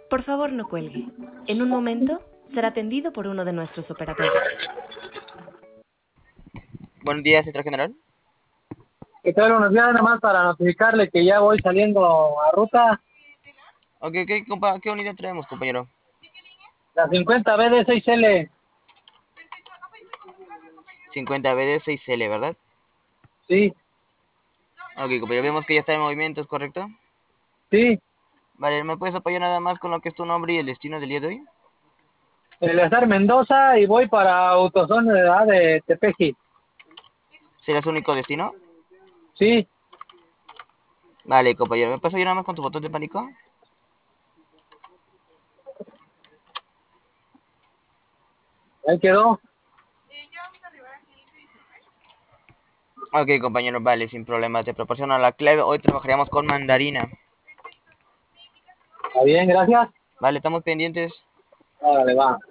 Por favor, no cuelgue. En un momento será atendido por uno de nuestros operadores. Buenos días, central general. ¿Qué tal? Buenos días, nada más para notificarle que ya voy saliendo a ruta. Ok, compa, ¿qué unidad traemos, compañero? La 50BD6L. 50BD6L, ¿verdad? Sí, Ok, compañero, vemos que ya está en movimiento, ¿es correcto? sí. Vale, ¿me puedes apoyar nada más con lo que es tu nombre y el destino del día de hoy? Eleazar Mendoza y voy para Autozone de Tepeji. ¿Será su único destino? Sí, Vale, compañero, ¿me puedes ayudar nada más con tu botón de pánico? ahí quedó. Ok, compañero, vale, sin problema, te proporciono la clave. Hoy trabajaríamos con mandarina. Está bien, gracias. Vale, estamos pendientes. Órale, va.